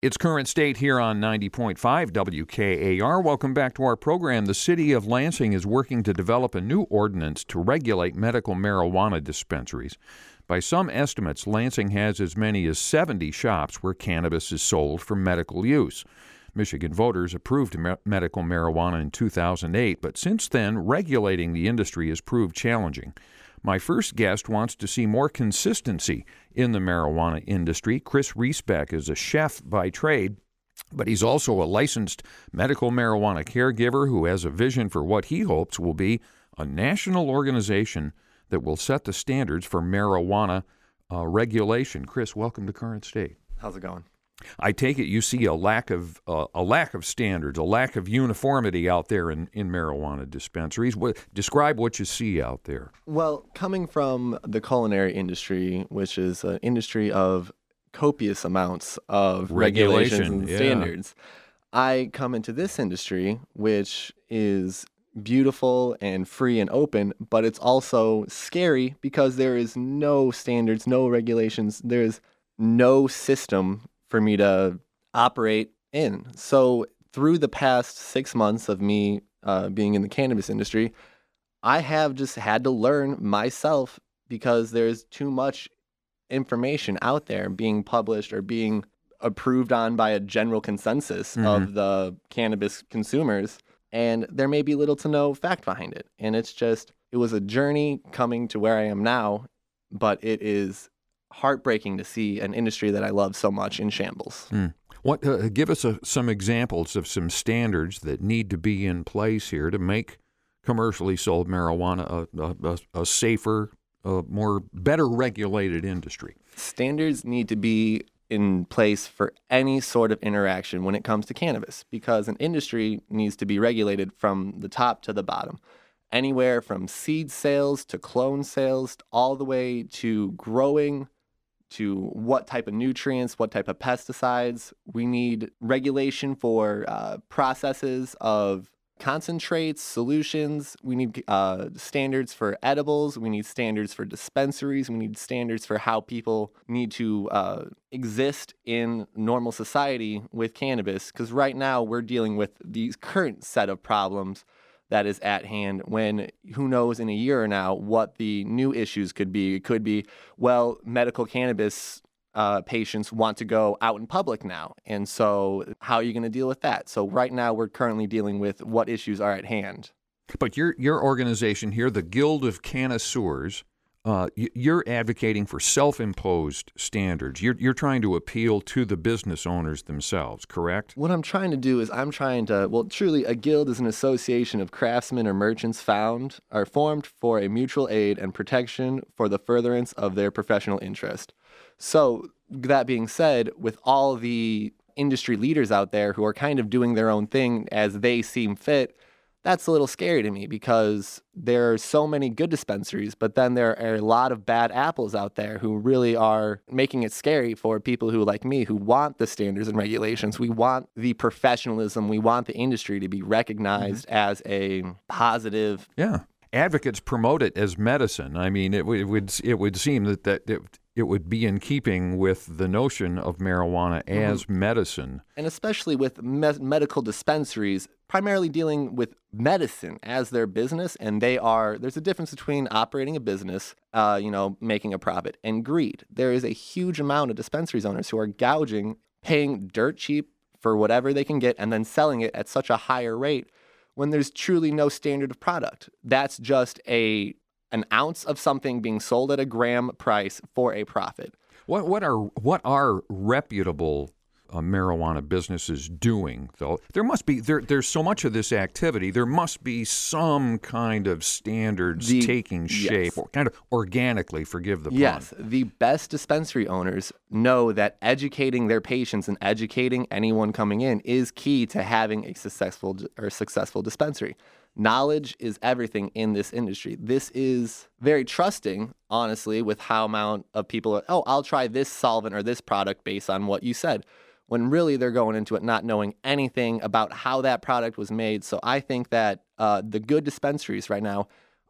It's Current State here on 90.5 WKAR. Welcome back to our program. The city of Lansing is working to develop a new ordinance to regulate medical marijuana dispensaries. By some estimates, Lansing has as many as 70 shops where cannabis is sold for medical use. Michigan voters approved medical marijuana in 2008, but since then, regulating the industry has proved challenging. My first guest wants to see more consistency in the marijuana industry. Chris Riesbeck is a chef by trade, but he's also a licensed medical marijuana caregiver who has a vision for what he hopes will be a national organization that will set the standards for marijuana regulation. Chris, welcome to Current State. How's it going? I take it you see a lack of standards, a lack of uniformity out there in marijuana dispensaries. Describe what you see out there. Well, coming from the culinary industry, which is an industry of copious amounts of regulations and standards, I come into this industry, which is beautiful and free and open, but it's also scary because there is no standards, no regulations. There's no system for me to operate in. So through the past 6 months of me being in the cannabis industry, I have just had to learn myself because there's too much information out there being published or being approved on by a general consensus of the cannabis consumers. And there may be little to no fact behind it. And it was a journey coming to where I am now, but it is heartbreaking to see an industry that I love so much in shambles. Give us some examples of some standards that need to be in place here to make commercially sold marijuana a safer, better regulated industry. Standards need to be in place for any sort of interaction when it comes to cannabis, because an industry needs to be regulated from the top to the bottom. Anywhere from seed sales to clone sales, all the way to growing, to what type of nutrients, what type of pesticides. We need regulation for processes of concentrates, solutions. We need standards for edibles. We need standards for dispensaries. We need standards for how people need to exist in normal society with cannabis. Because right now we're dealing with these current set of problems that is at hand, when who knows in a year or now what the new issues could be. It could be, well, medical cannabis patients want to go out in public now. And so how are you going to deal with that? So right now we're currently dealing with what issues are at hand. But your organization here, the Guild of Connoisseurs, you're advocating for self-imposed standards. You're trying to appeal to the business owners themselves, correct? What I'm trying to do is truly a guild is an association of craftsmen or merchants formed for a mutual aid and protection for the furtherance of their professional interest. So that being said, with all the industry leaders out there who are kind of doing their own thing as they seem fit, that's a little scary to me because there are so many good dispensaries, but then there are a lot of bad apples out there who really are making it scary for people who, like me, who want the standards and regulations. We want the professionalism. We want the industry to be recognized as a positive. Yeah. Advocates promote it as medicine. I mean, it would seem that it would be in keeping with the notion of marijuana as medicine. And especially with medical dispensaries, primarily dealing with medicine as their business, and there's a difference between operating a business, making a profit, and greed. There is a huge amount of dispensaries owners who are gouging, paying dirt cheap for whatever they can get, and then selling it at such a higher rate when there's truly no standard of product. That's just an ounce of something being sold at a gram price for a profit. What are reputable marijuana businesses doing, though? There's so much of this activity. There must be some kind of standards taking shape, or kind of organically, forgive the pun. Yes, the best dispensary owners know that educating their patients and educating anyone coming in is key to having a successful dispensary. Knowledge is everything in this industry. This is very trusting, honestly, with how amount of people are, I'll try this solvent or this product based on what you said, when really they're going into it not knowing anything about how that product was made. So I think that the good dispensaries right now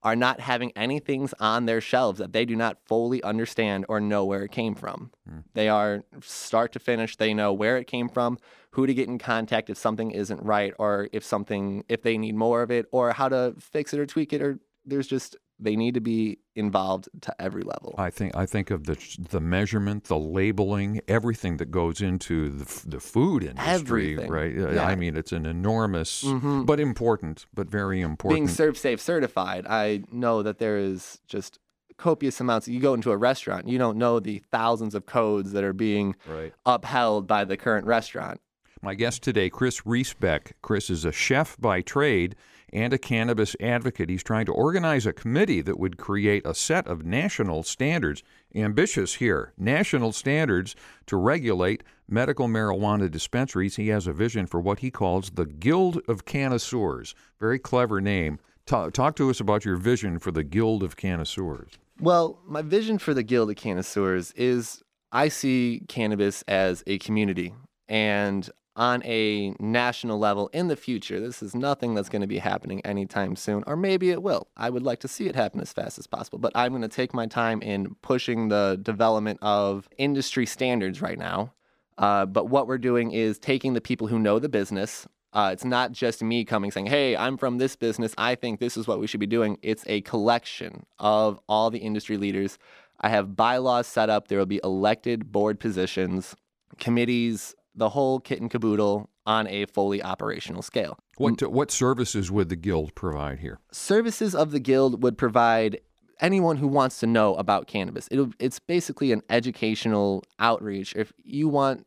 are not having any things on their shelves that they do not fully understand or know where it came from. They are start to finish. They know where it came from, who to get in contact if something isn't right, or if they need more of it, or how to fix it or tweak it, or they need to be involved to every level. I think of the measurement, the labeling, everything that goes into the food industry, Everything. right? Yeah. I mean, it's an enormous, but important, but very important. Being ServSafe certified, I know that there is just copious amounts. You go into a restaurant, you don't know the thousands of codes that are being upheld by the current restaurant. My guest today, Chris Riesbeck. Chris is a chef by trade and a cannabis advocate. He's trying to organize a committee that would create a set of national standards, ambitious here, national standards to regulate medical marijuana dispensaries. He has a vision for what he calls the Guild of Connoisseurs. Very clever name. Talk to us about your vision for the Guild of Connoisseurs. Well, my vision for the Guild of Connoisseurs is I see cannabis as a community, and on a national level in the future, this is nothing that's going to be happening anytime soon, or maybe it will. I would like to see it happen as fast as possible, but I'm going to take my time in pushing the development of industry standards right now. But what we're doing is taking the people who know the business. It's not just me coming saying, hey, I'm from this business. I think this is what we should be doing. It's a collection of all the industry leaders. I have bylaws set up. There will be elected board positions, committees, the whole kit and caboodle on a fully operational scale. What services would the Guild provide here? Services of the Guild would provide anyone who wants to know about cannabis. It's basically an educational outreach. If you want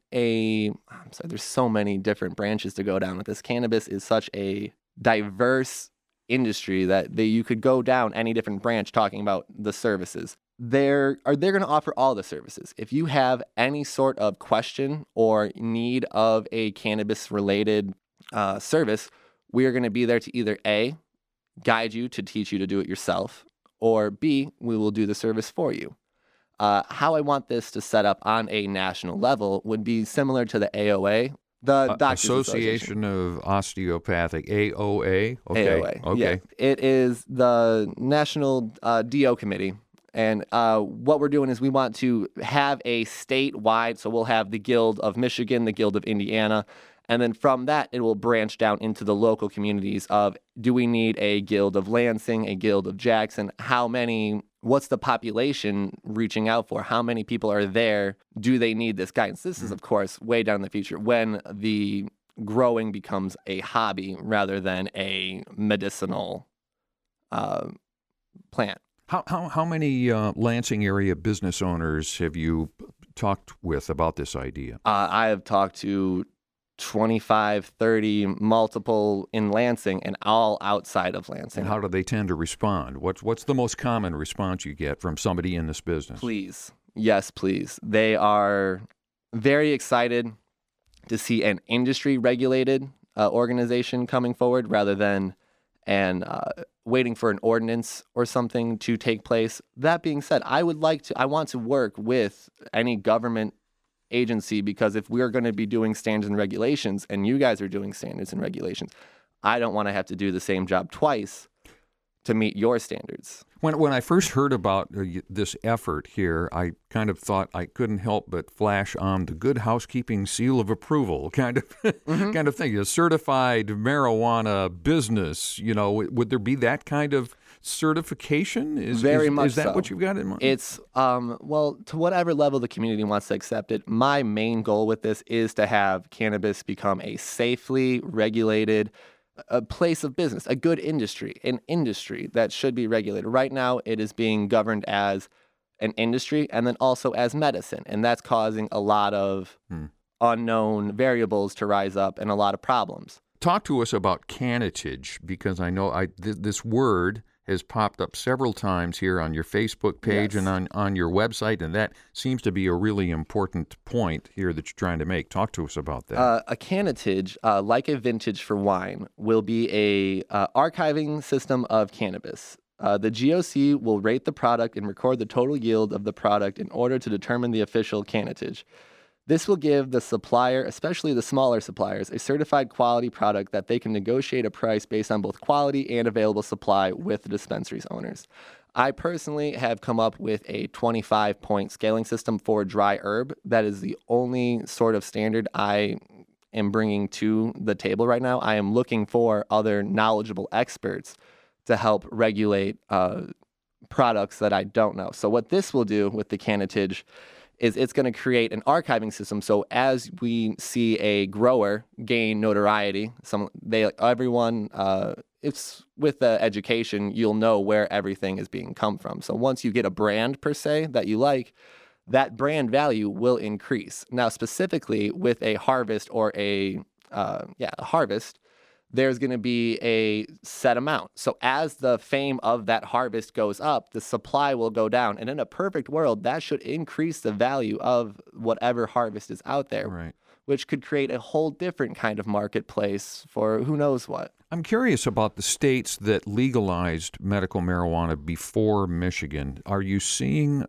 there's so many different branches to go down with this. Cannabis is such a diverse industry that you could go down any different branch talking about the services. They're going to offer all the services. If you have any sort of question or need of a cannabis-related service, we are going to be there to either A, guide you to teach you to do it yourself, or B, we will do the service for you. How I want this to set up on a national level would be similar to the AOA, the Doctors Association of Osteopathic, AOA. Okay. AOA. Okay. Yeah. It is the National DO Committee. And what we're doing is we want to have a statewide, so we'll have the Guild of Michigan, the Guild of Indiana, and then from that, it will branch down into the local communities of, do we need a Guild of Lansing, a Guild of Jackson? What's the population reaching out for? How many people are there? Do they need this guidance? This is, of course, way down in the future when the growing becomes a hobby rather than a medicinal plant. How many Lansing area business owners have you talked with about this idea? I have talked to 25, 30, multiple in Lansing and all outside of Lansing. And how do they tend to respond? What's the most common response you get from somebody in this business? Please. Yes, please. They are very excited to see an industry-regulated organization coming forward rather than waiting for an ordinance or something to take place. That being said, I want to work with any government agency, because if we're going to be doing standards and regulations and you guys are doing standards and regulations, I don't want to have to do the same job twice to meet your standards. When I first heard about this effort here, I kind of thought I couldn't help but flash on the Good Housekeeping seal of approval kind of thing. A certified marijuana business, would there be that kind of certification? Is that what you've got in mind? It's, to whatever level the community wants to accept it. My main goal with this is to have cannabis become a safely regulated a place of business, a good industry, an industry that should be regulated. Right now, it is being governed as an industry and then also as medicine, and that's causing a lot of unknown variables to rise up and a lot of problems. Talk to us about cannatage, because I know this word has popped up several times here on your Facebook page and on your website, and that seems to be a really important point here that you're trying to make. Talk to us about that. A cannatage, like a vintage for wine, will be a archiving system of cannabis. The GOC will rate the product and record the total yield of the product in order to determine the official cannatage. This will give the supplier, especially the smaller suppliers, a certified quality product that they can negotiate a price based on both quality and available supply with the dispensary's owners. I personally have come up with a 25-point scaling system for dry herb. That is the only sort of standard I am bringing to the table right now. I am looking for other knowledgeable experts to help regulate products that I don't know. So what this will do with the CanAdvantage is it's going to create an archiving system. So as we see a grower gain notoriety, it's with the education, you'll know where everything is being come from. So once you get a brand per se that you like, that brand value will increase. Now, specifically with a harvest or a harvest, there's going to be a set amount. So as the fame of that harvest goes up, the supply will go down. And in a perfect world, that should increase the value of whatever harvest is out there, Right. which could create a whole different kind of marketplace for who knows what. I'm curious about the states that legalized medical marijuana before Michigan. Are you seeing,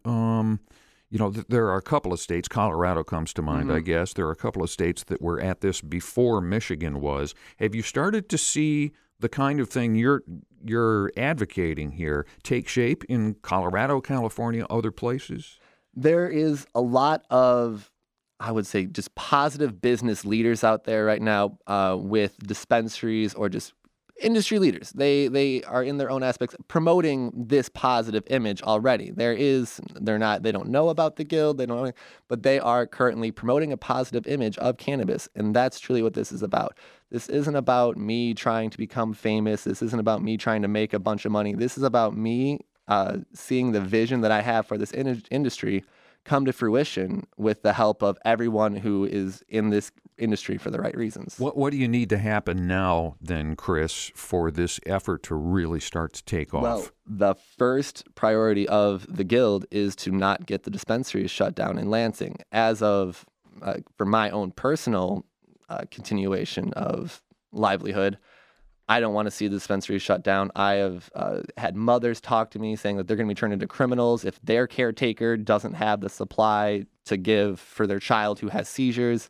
there are a couple of states, Colorado comes to mind, I guess. There are a couple of states that were at this before Michigan was. Have you started to see the kind of thing you're advocating here take shape in Colorado, California, other places? There is a lot of, I would say, just positive business leaders out there right now with dispensaries or just industry leaders. They are in their own aspects promoting this positive image already. They don't know about the guild, but they are currently promoting a positive image of cannabis, and that's truly what this is about. This isn't about me trying to become famous. This isn't about me trying to make a bunch of money. This is about me seeing the vision that I have for this industry come to fruition with the help of everyone who is in this industry for the right reasons. What do you need to happen now, then, Chris, for this effort to really start to take off? Well, the first priority of the guild is to not get the dispensaries shut down in Lansing. As of, for my own personal continuation of livelihood, I don't want to see the dispensary shut down. I have had mothers talk to me saying that they're going to be turned into criminals if their caretaker doesn't have the supply to give for their child who has seizures.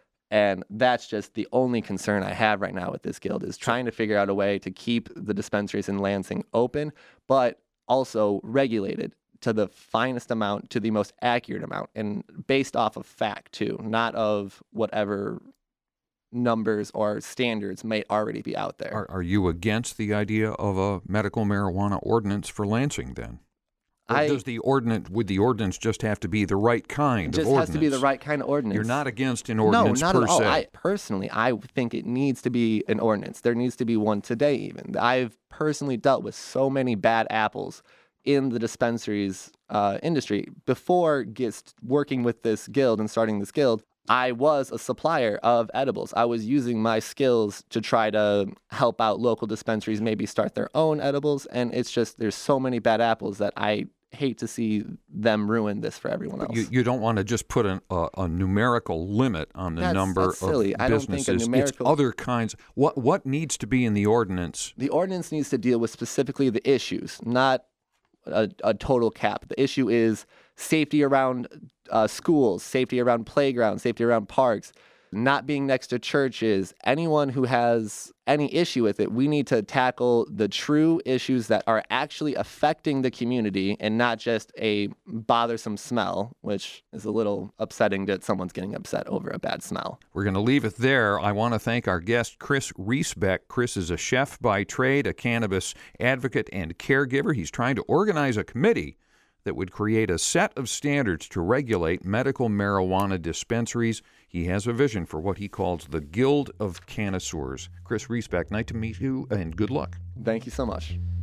And that's just the only concern I have right now with this guild, is trying to figure out a way to keep the dispensaries in Lansing open, but also regulated to the finest amount, to the most accurate amount, and based off of fact too, not of whatever numbers or standards may already be out there. Are you against the idea of a medical marijuana ordinance for Lansing then? Or would the ordinance just have to be the right kind of ordinance? It just has to be the right kind of ordinance. You're not against an ordinance per se? No, not at all. I think it needs to be an ordinance. There needs to be one today even. I've personally dealt with so many bad apples in the dispensaries industry. Before working with this guild and starting this guild, I was a supplier of edibles. I was using my skills to try to help out local dispensaries, maybe start their own edibles. And it's just, there's so many bad apples that I hate to see them ruin this for everyone else. You don't want to just put a numerical limit on the number of businesses. I don't think a numerical... It's other kinds. What needs to be in the ordinance? The ordinance needs to deal with specifically the issues, not a total cap. The issue is safety around schools, safety around playgrounds, safety around parks, not being next to churches. Anyone who has any issue with it, we need to tackle the true issues that are actually affecting the community and not just a bothersome smell, which is a little upsetting that someone's getting upset over a bad smell. We're going to leave it there. I want to thank our guest, Chris Riesbeck. Chris is a chef by trade, a cannabis advocate and caregiver. He's trying to organize a committee that would create a set of standards to regulate medical marijuana dispensaries. He has a vision for what he calls the Guild of Connoisseurs. Chris Riesbeck, nice to meet you, and good luck. Thank you so much.